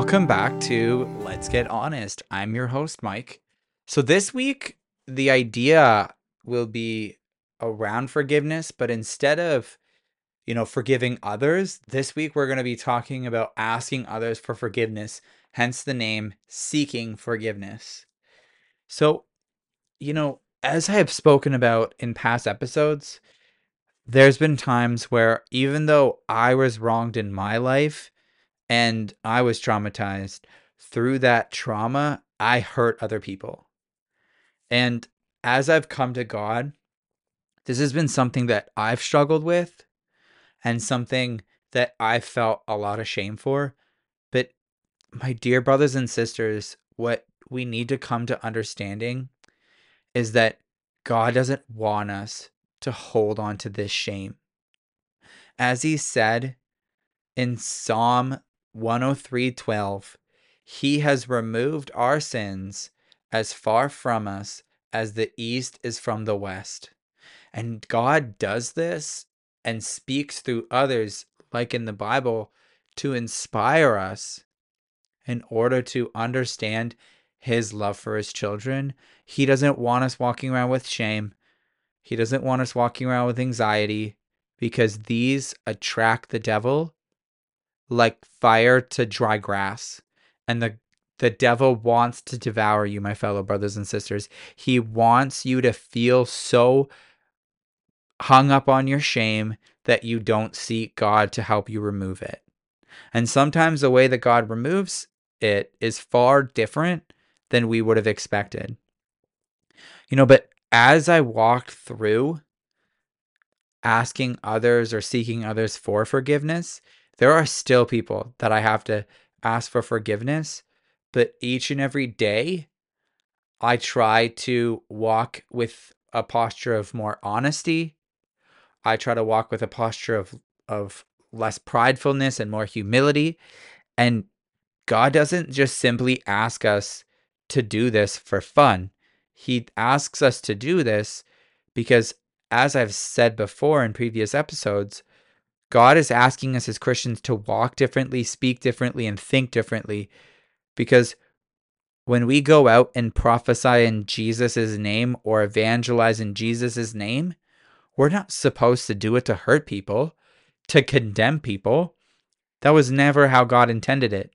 Welcome back to Let's Get Honest. I'm your host, Mike. So this week, the idea will be around forgiveness, but instead of, forgiving others, this week we're going to be talking about asking others for forgiveness, hence the name Seeking Forgiveness. So, as I have spoken about in past episodes, there's been times where even though I was wronged in my life, and I was traumatized. Through that trauma, I hurt other people. And as I've come to God, this has been something that I've struggled with and something that I felt a lot of shame for. But my dear brothers and sisters, what we need to come to understanding is that God doesn't want us to hold on to this shame. As he said in Psalm 103:12, he has removed our sins as far from us as the east is from the west. And God does this and speaks through others, like in the Bible, to inspire us in order to understand his love for his children. He doesn't want us walking around with shame. He doesn't want us walking around with anxiety, because these attract the devil like fire to dry grass. And the devil wants to devour you, my fellow brothers and sisters. He wants you to feel so hung up on your shame that you don't seek God to help you remove it. And sometimes the way that God removes it is far different than we would have expected. But as I walked through asking others or seeking others for forgiveness, there are still people that I have to ask for forgiveness. But each and every day, I try to walk with a posture of more honesty. I try to walk with a posture of less pridefulness and more humility. And God doesn't just simply ask us to do this for fun. He asks us to do this because, as I've said before in previous episodes, God is asking us as Christians to walk differently, speak differently, and think differently. Because when we go out and prophesy in Jesus' name or evangelize in Jesus' name, we're not supposed to do it to hurt people, to condemn people. That was never how God intended it.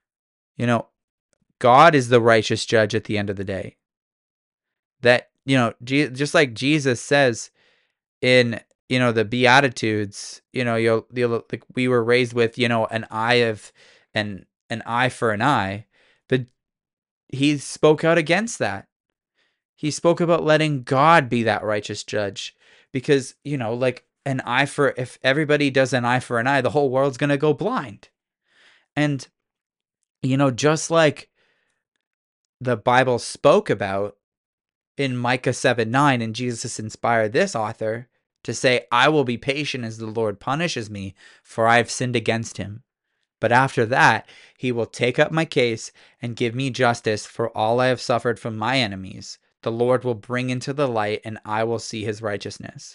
God is the righteous judge at the end of the day. That, just like Jesus says in, the Beatitudes, like we were raised with, an eye for an eye, but he spoke out against that. He spoke about letting God be that righteous judge, because, like if everybody does an eye for an eye, the whole world's going to go blind. And, just like the Bible spoke about in Micah 7:9, and Jesus inspired this author to say, I will be patient as the Lord punishes me, for I have sinned against him. But after that, he will take up my case and give me justice for all I have suffered from my enemies. The Lord will bring into the light, and I will see his righteousness.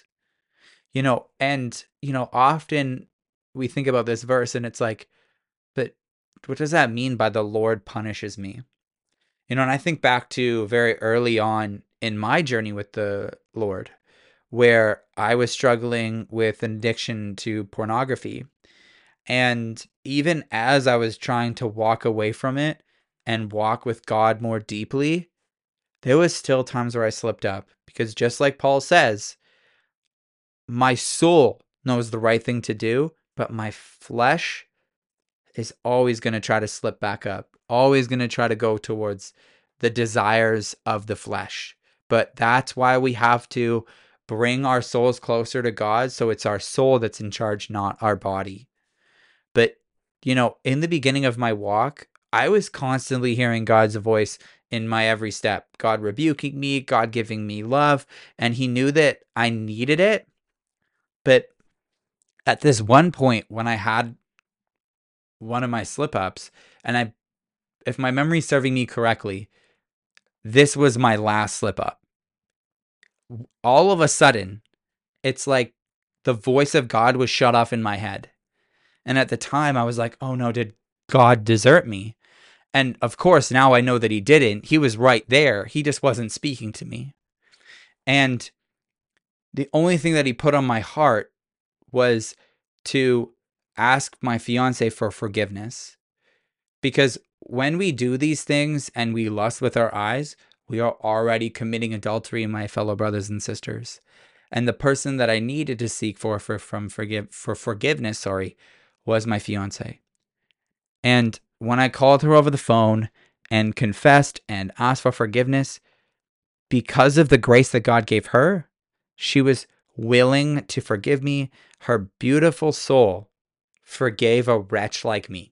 Often we think about this verse and it's like, but what does that mean by the Lord punishes me? And I think back to very early on in my journey with the Lord, where I was struggling with an addiction to pornography. And even as I was trying to walk away from it and walk with God more deeply, there was still times where I slipped up, because just like Paul says, my soul knows the right thing to do, but my flesh is always going to try to slip back up, always going to try to go towards the desires of the flesh. But that's why we have to bring our souls closer to God, so it's our soul that's in charge, not our body. But, in the beginning of my walk, I was constantly hearing God's voice in my every step. God rebuking me, God giving me love, and he knew that I needed it. But at this one point when I had one of my slip-ups, and if my memory's serving me correctly, this was my last slip-up. All of a sudden, it's like the voice of God was shut off in my head. And at the time, I was like, oh no, did God desert me? And of course, now I know that he didn't. He was right there. He just wasn't speaking to me. And the only thing that he put on my heart was to ask my fiance for forgiveness. Because when we do these things and we lust with our eyes, we are already committing adultery, my fellow brothers and sisters. And the person that I needed to seek for forgiveness, was my fiance. And when I called her over the phone and confessed and asked for forgiveness, because of the grace that God gave her, she was willing to forgive me. Her beautiful soul forgave a wretch like me.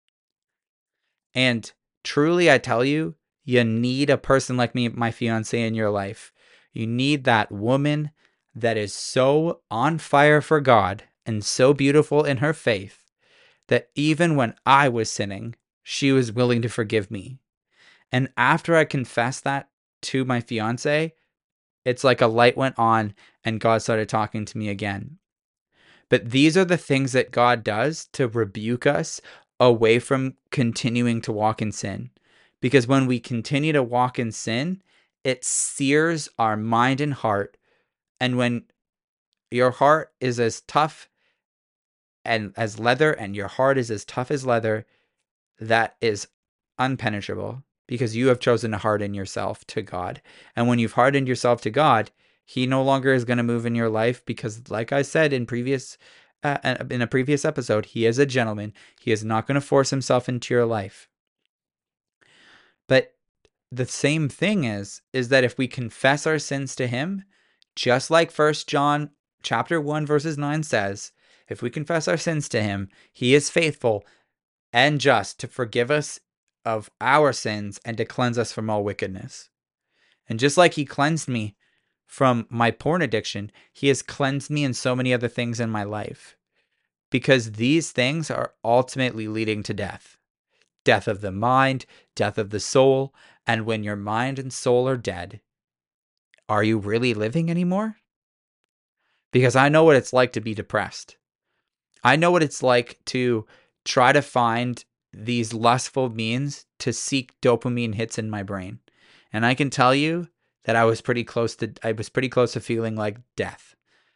And truly, I tell you, you need a person like me, my fiance, in your life. You need that woman that is so on fire for God and so beautiful in her faith that even when I was sinning, she was willing to forgive me. And after I confessed that to my fiance, it's like a light went on and God started talking to me again. But these are the things that God does to rebuke us away from continuing to walk in sin. Because when we continue to walk in sin, it sears our mind and heart. And when your heart is as tough and as leather and your heart is as tough as leather, that is unpenetrable because you have chosen to harden yourself to God. And when you've hardened yourself to God, he no longer is going to move in your life because, like I said in a previous episode, he is a gentleman. He is not going to force himself into your life. But the same thing is that if we confess our sins to him, just like 1 John chapter 1 verses 9 says, if we confess our sins to him, he is faithful and just to forgive us of our sins and to cleanse us from all wickedness. And just like he cleansed me from my porn addiction, he has cleansed me in so many other things in my life. Because these things are ultimately leading to death. Death of the mind, death of the soul. And when your mind and soul are dead, are you really living anymore? Because I know what it's like to be depressed. I know what it's like to try to find these lustful means to seek dopamine hits in my brain. And I can tell you that I was pretty close to feeling like death.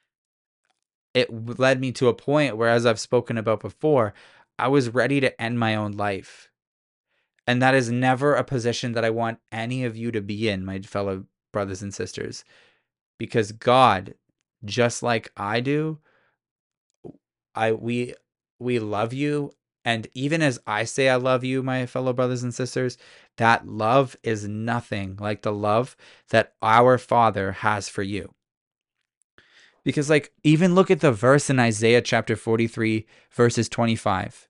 It led me to a point where, as I've spoken about before, I was ready to end my own life. And that is never a position that I want any of you to be in, my fellow brothers and sisters. Because God, just like I do, we love you. And even as I say I love you, my fellow brothers and sisters, that love is nothing like the love that our Father has for you. Because, even look at the verse in Isaiah chapter 43, verses 25.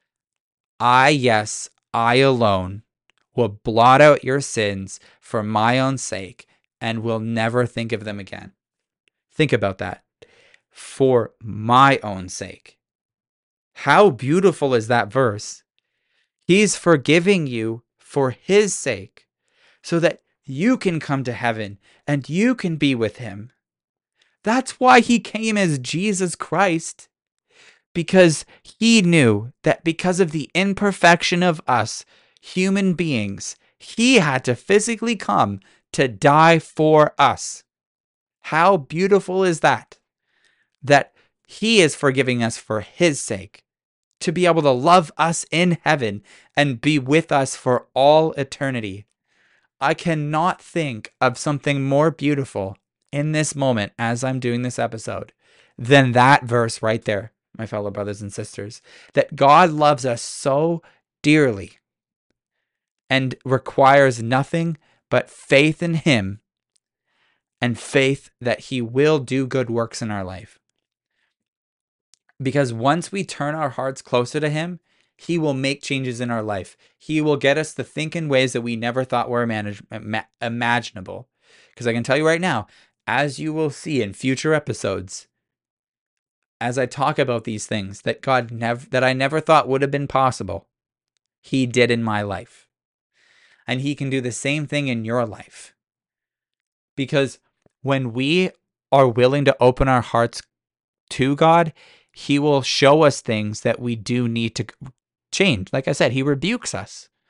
Yes, I alone will blot out your sins for my own sake and will never think of them again. Think about that. For my own sake. How beautiful is that verse? He's forgiving you for his sake so that you can come to heaven and you can be with him. That's why he came as Jesus Christ, because he knew that because of the imperfection of us human beings, he had to physically come to die for us. How beautiful is that? That he is forgiving us for his sake, to be able to love us in heaven and be with us for all eternity. I cannot think of something more beautiful in this moment as I'm doing this episode than that verse right there, my fellow brothers and sisters, that God loves us so dearly and requires nothing but faith in him and faith that he will do good works in our life. Because once we turn our hearts closer to him, he will make changes in our life. He will get us to think in ways that we never thought were imaginable. Because I can tell you right now, as you will see in future episodes, as I talk about these things that I never thought would have been possible, he did in my life. And he can do the same thing in your life. Because when we are willing to open our hearts to God, he will show us things that we do need to change. Like I said, he rebukes us.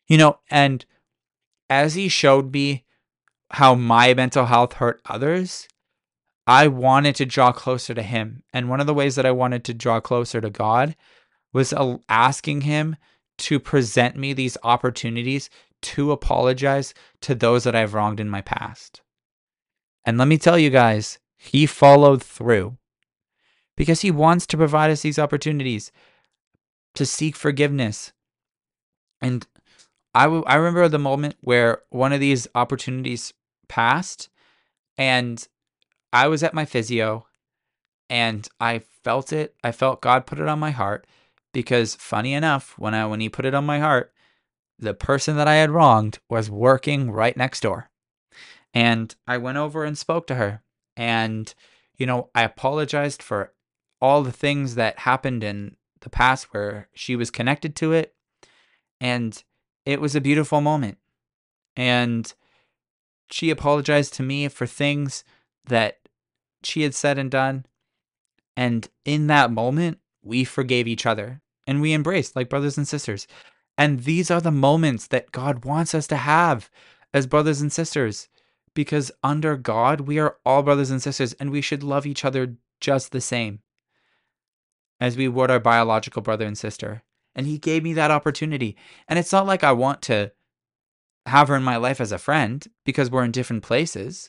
And as he showed me how my mental health hurt others, I wanted to draw closer to him. And one of the ways that I wanted to draw closer to God was asking him to present me these opportunities to apologize to those that I've wronged in my past. And let me tell you guys, he followed through because he wants to provide us these opportunities to seek forgiveness. And I remember the moment where one of these opportunities passed, and I was at my physio, and I felt it. I felt God put it on my heart because, funny enough, when he put it on my heart, the person that I had wronged was working right next door. And I went over and spoke to her. And, I apologized for all the things that happened in the past where she was connected to it. And it was a beautiful moment. And she apologized to me for things that she had said and done. And in that moment, we forgave each other and we embraced like brothers and sisters. And these are the moments that God wants us to have as brothers and sisters, because under God, we are all brothers and sisters, and we should love each other just the same as we would our biological brother and sister. And he gave me that opportunity. And it's not like I want to have her in my life as a friend because we're in different places.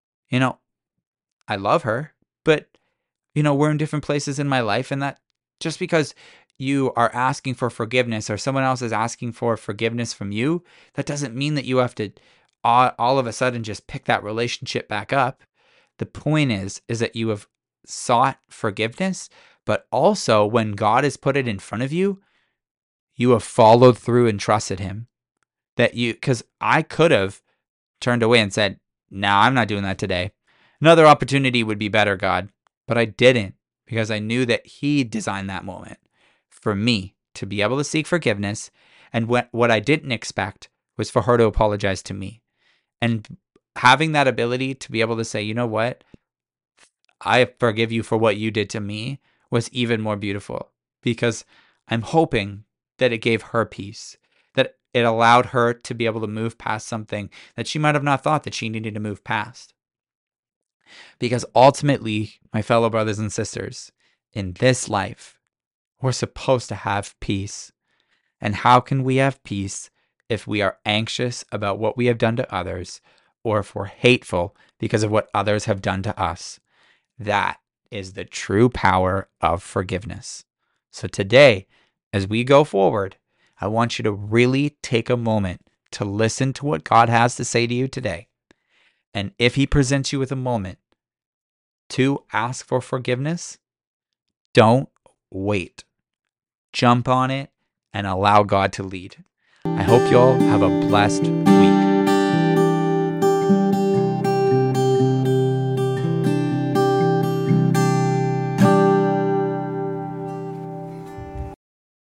I love her, but we're in different places in my life, and that just because you are asking for forgiveness or someone else is asking for forgiveness from you, that doesn't mean that you have to all of a sudden just pick that relationship back up. The point is that you have sought forgiveness, but also when God has put it in front of you, you have followed through and trusted him. Because I could have turned away and said, "No, I'm not doing that today. Another opportunity would be better, God." But I didn't, because I knew that he designed that moment for me to be able to seek forgiveness. And what I didn't expect was for her to apologize to me. And having that ability to be able to say, "You know what? I forgive you for what you did to me," was even more beautiful, because I'm hoping that it gave her peace, that it allowed her to be able to move past something that she might have not thought that she needed to move past. Because ultimately, my fellow brothers and sisters, in this life, we're supposed to have peace. And how can we have peace if we are anxious about what we have done to others, or if we're hateful because of what others have done to us? That is the true power of forgiveness. So today, as we go forward, I want you to really take a moment to listen to what God has to say to you today. And if he presents you with a moment to ask for forgiveness, don't wait. Jump on it and allow God to lead. I hope you all have a blessed week.